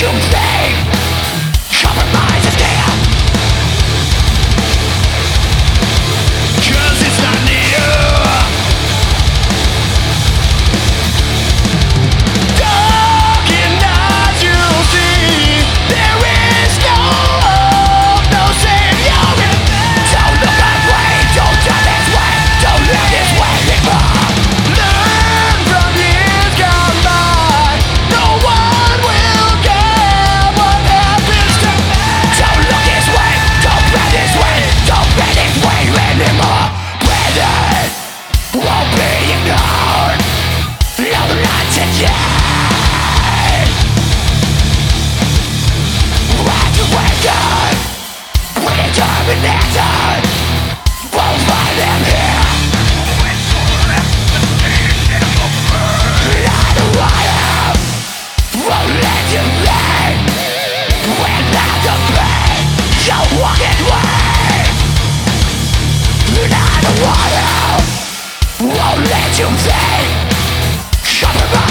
you think compromise is there? 'Cause it's not near you. Talking as you see, there is no hope, no savior in there. Don't look that way, don't turn this way, don't live this way anymore. Learn from years gone by, no one will care what happens to me. Don't look this way, don't be this way, don't be this way anymore. Breathing won't be ignored, no not today. Graduated, predeterminated, won't find them here. Not who I am, won't let you be. Without the pain, you're walking away. Not who I am, won't let you be. Compromise.